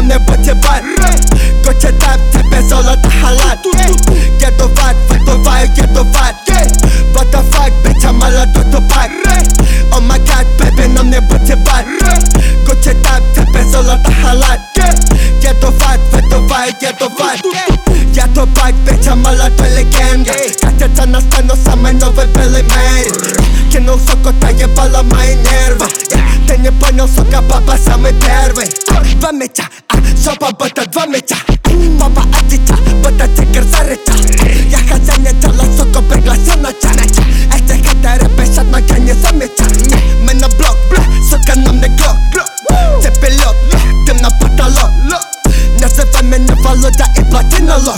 mnie podziewaj. Gocie tam ciebie solo ta halat. Jedowat, wytowaj, jedowat. What the fuck, bitch, I'm all out of the back. Oh my god, baby, na mnie podziewaj. Gocie tam ciebie solo ta halat. Jedowat, wytowaj, jedowat. Ja to bike, bitch, I'm all out of legenda. Kaciaca na stano, same nowe były made. Kienął soko, ta jebala moje nerwy. Ty nie ponią soka, baba, same pierwy. Dwa mycia, a sopa, bo to dwa mycia. Baba, a cicia, bo to cygar zarycia. Ja chadzenie ciala, soko, pegla, siana, ciana. Este hatery, besat, na nie zamycia. My na blok, soka na mnie glock. Ty pilot, tym na patalot. Nazywaj mnie na waluta i platynolo.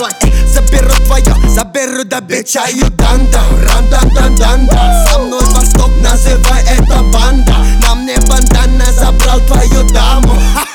Заберу до бича юданда. Ранда. Со мной Восток, называй это банда. На мне бандана, забрал твою даму.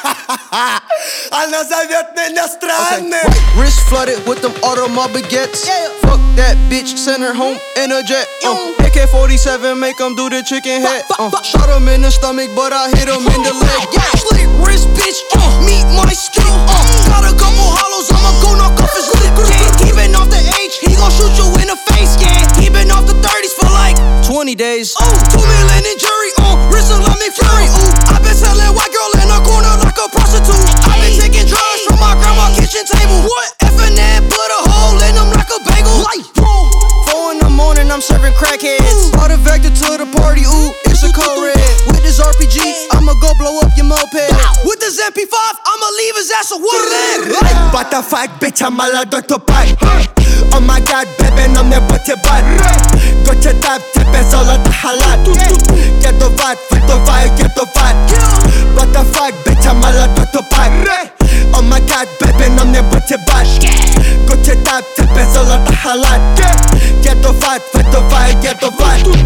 Она зовет меня странным. Wrist flooded with them automobile baguettes. Fuck that bitch, send her home in a jet. AK-47, make him do the chicken head. Shot him in the stomach, but I hit him in the leg. Slick wrist, bitch, meet my stick. Got a couple hollows, I'ma go knock off his lip. He been off the H, he gon' shoot you in the face. He been off the 30s for like 20 days. 2 million in jury, wrist like McFlurry. I been selling white girl in a corner like a prostitute. I been taking drugs from my grandma's kitchen table. What? F&N put a hole in them like a bagel. 4 in the morning, I'm serving crackheads. Brought a Vector to the party, it's a code red. With this RPG, I'ma go blow up your moped. With this MP5, I'ma leave his ass a wood. What the fuck, bitch, I'm all out of the bike. Oh my god, baby, na mnie podziewaj. Gocie tam ciebie solo ta halat. Jedowat, wytowaj, jedowat. What the fuck, bitch, I'm all out of the bike. Oh my god, baby, na mnie podziewaj. Gocie tam ciebie solo ta halat. Jedowat, wytowaj, jedowat.